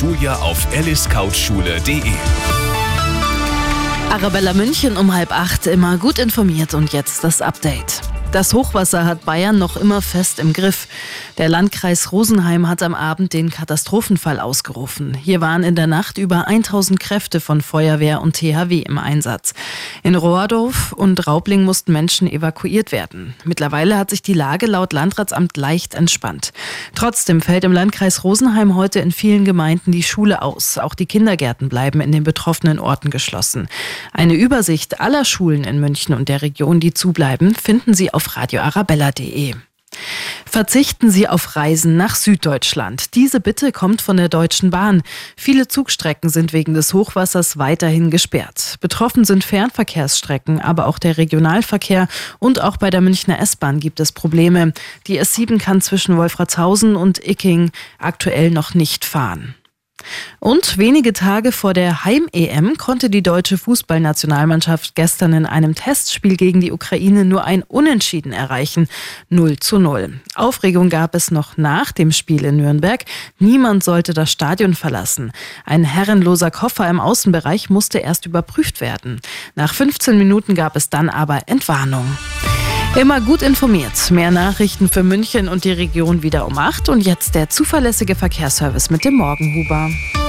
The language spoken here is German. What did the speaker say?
Schuljahr auf alicecautschule.de. Arabella München um 7:30, immer gut informiert und jetzt das Update. Das Hochwasser hat Bayern noch immer fest im Griff. Der Landkreis Rosenheim hat am Abend den Katastrophenfall ausgerufen. Hier waren in der Nacht über 1000 Kräfte von Feuerwehr und THW im Einsatz. In Rohrdorf und Raubling mussten Menschen evakuiert werden. Mittlerweile hat sich die Lage laut Landratsamt leicht entspannt. Trotzdem fällt im Landkreis Rosenheim heute in vielen Gemeinden die Schule aus. Auch die Kindergärten bleiben in den betroffenen Orten geschlossen. Eine Übersicht aller Schulen in München und der Region, die zubleiben, finden Sie auf radioarabella.de. Verzichten Sie auf Reisen nach Süddeutschland. Diese Bitte kommt von der Deutschen Bahn. Viele Zugstrecken sind wegen des Hochwassers weiterhin gesperrt. Betroffen sind Fernverkehrsstrecken, aber auch der Regionalverkehr und auch bei der Münchner S-Bahn gibt es Probleme. Die S7 kann zwischen Wolfratshausen und Icking aktuell noch nicht fahren. Und wenige Tage vor der Heim-EM konnte die deutsche Fußballnationalmannschaft gestern in einem Testspiel gegen die Ukraine nur ein Unentschieden erreichen, 0:0. Aufregung gab es noch nach dem Spiel in Nürnberg. Niemand sollte das Stadion verlassen. Ein herrenloser Koffer im Außenbereich musste erst überprüft werden. Nach 15 Minuten gab es dann aber Entwarnung. Immer gut informiert. Mehr Nachrichten für München und die Region wieder um 8. Und jetzt der zuverlässige Verkehrsservice mit dem Morgenhuber.